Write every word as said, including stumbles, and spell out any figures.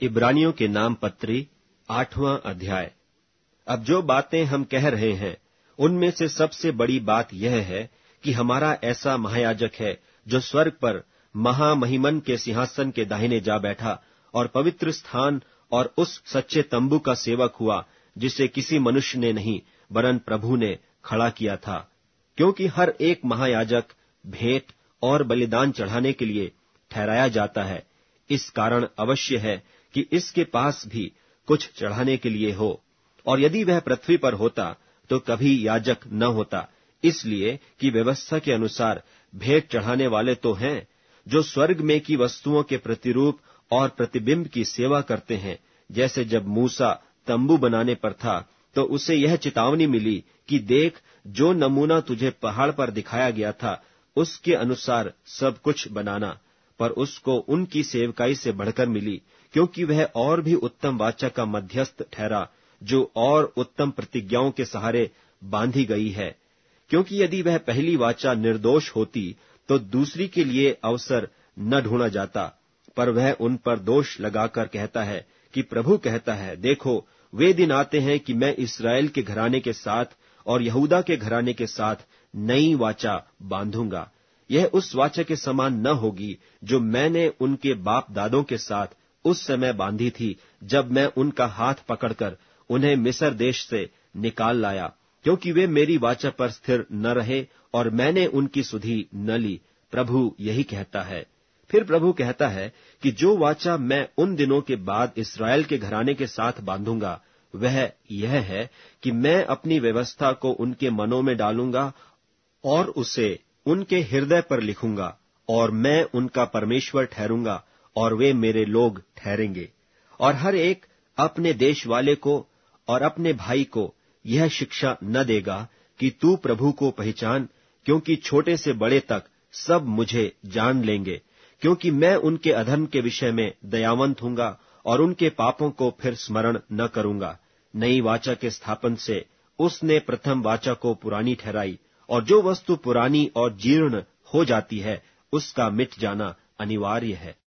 इब्रानियों के नाम पत्री आठवां अध्याय। अब जो बातें हम कह रहे हैं उनमें से सबसे बड़ी बात यह है कि हमारा ऐसा महायाजक है जो स्वर्ग पर महामहिमन के सिंहासन के दाहिने जा बैठा और पवित्र स्थान और उस सच्चे तंबू का सेवक हुआ जिसे किसी मनुष्य ने नहीं वरन प्रभु ने खड़ा किया था। क्योंकि हर एक महायाजक भेंट और बलिदान चढ़ाने के लिए ठहराया जाता है, इस कारण अवश्य है कि इसके पास भी कुछ चढ़ाने के लिए हो, और यदि वह पृथ्वी पर होता तो कभी याजक न होता, इसलिए कि व्यवस्था के अनुसार भेंट चढ़ाने वाले तो हैं जो स्वर्ग में की वस्तुओं के प्रतिरूप और प्रतिबिंब की सेवा करते हैं। जैसे जब मूसा तंबू बनाने पर था तो उसे यह चेतावनी मिली कि देख, जो नमूना तुझे पहाड़ पर दिखाया गया था उसके अनुसार सब कुछ बनाना, पर उसको उनकी सेवकाई से बढ़कर मिली, क्योंकि वह और भी उत्तम वाचा का मध्यस्थ ठहरा जो और उत्तम प्रतिज्ञाओं के सहारे बांधी गई है। क्योंकि यदि वह पहली वाचा निर्दोष होती तो दूसरी के लिए अवसर न ढूंढा जाता, पर वह उन पर दोष लगाकर कहता है कि प्रभु कहता है, देखो, वे दिन आते हैं कि मैं इस्राएल के घराने के साथ और यहूदा के घराने के साथ नई वाचा बांधूंगा। यह उस वाचा के समान न होगी जो मैंने उनके बाप दादों के साथ उस समय बांधी थी, जब मैं उनका हाथ पकड़कर उन्हें मिस्र देश से निकाल लाया, क्योंकि वे मेरी वाचा पर स्थिर न रहे और मैंने उनकी सुधि न ली। प्रभु यही कहता है। फिर प्रभु कहता है कि जो वाचा मैं उन दिनों के बाद इस्राएल के घराने के साथ बांधूंगा वह यह है कि मैं अपनी व्यवस्था को उनके मनों में डालूंगा और उसे उनके हृदय पर लिखूंगा, और मैं उनका परमेश्वर ठहरूंगा और वे मेरे लोग ठहरेंगे। और हर एक अपने देश वाले को और अपने भाई को यह शिक्षा न देगा कि तू प्रभु को पहचान, क्योंकि छोटे से बड़े तक सब मुझे जान लेंगे, क्योंकि मैं उनके अधर्म के विषय में दयावंत हूंगा और उनके पापों को फिर स्मरण न करूंगा। नई वाचा के स्थापन से उसने प्रथम वाचा को पुरानी ठहराई, और जो वस्तु पुरानी और जीर्ण हो जाती है उसका मिट जाना अनिवार्य है।